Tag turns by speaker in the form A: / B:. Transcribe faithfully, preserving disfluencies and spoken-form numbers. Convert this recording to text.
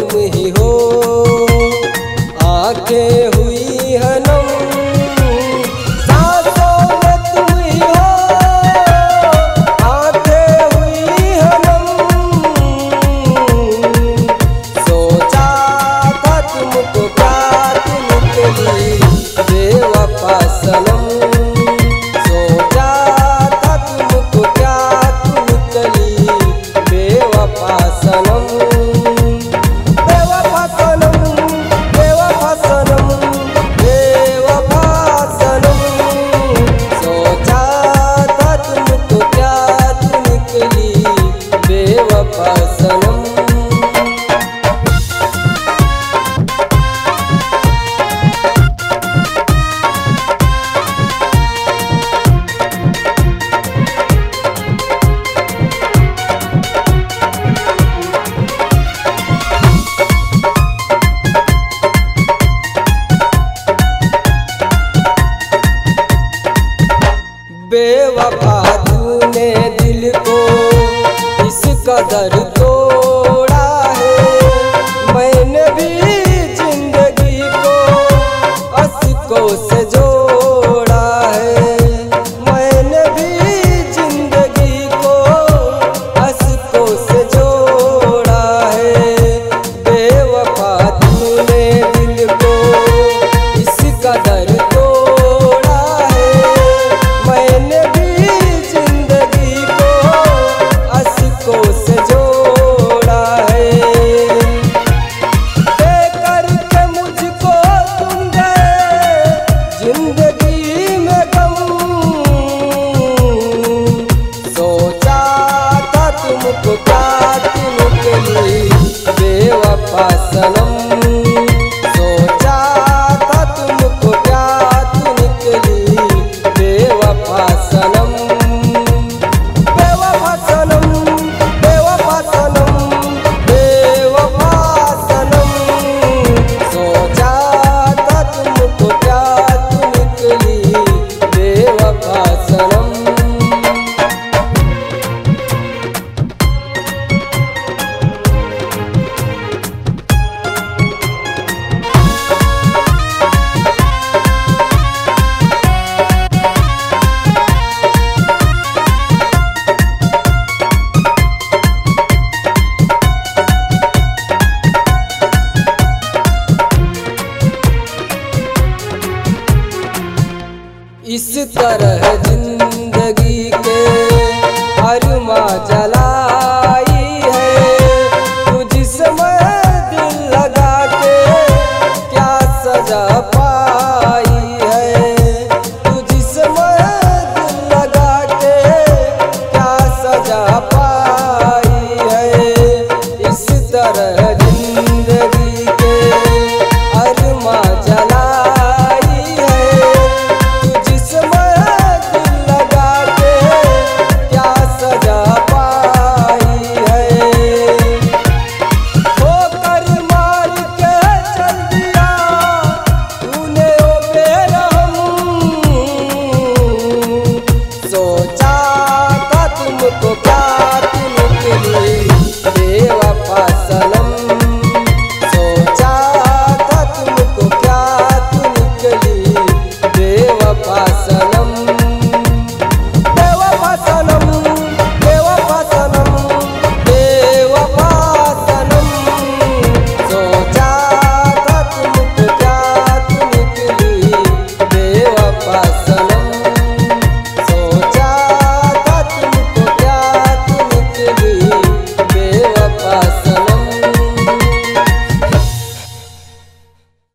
A: तुम ही हो। आंखें हुई है नम, सांसों में तुम ही हो। आंखें हुई है नम, सोचा था तुमको प्यार निकली बेवफा सनम। सोचा था तुमको प्यार निकली बेवफा सनम। बेवफा सनम, बेवफा सनम, बेवफा सनम। सोचा था तुमको प्यार निकली बेवफा सनम। बेवफा तूने दिल को इस कदर तोड़ा है। मैंने भी जिंदगी को अश्कों से जोड़ा है। मैंने भी जिंदगी को अश्कों से जोड़ा है। बेवफा तूने दिल को इस कदर तोड़ा है। मैंने भी जिंदगी को अश्कों से जोड़ा है। देकर के मुझको तुम गए जिंदगी में गम। सोचा था तुमको प्यार निकली बेवफा सनम। सोचा था तुमको प्यार निकली बेवफा सनम। बेवफा सनम, बेवफा सनम, बेवफा सनम। सोचा था तुमको प्यार निकली बेवफा सनम। इस तरह जिंदगी के अरमा जलाई है। तुझसे मैं दिल लगा के क्या सजा पाई है। तुझसे मैं दिल लगा के क्या सजा पाई है। इस तरह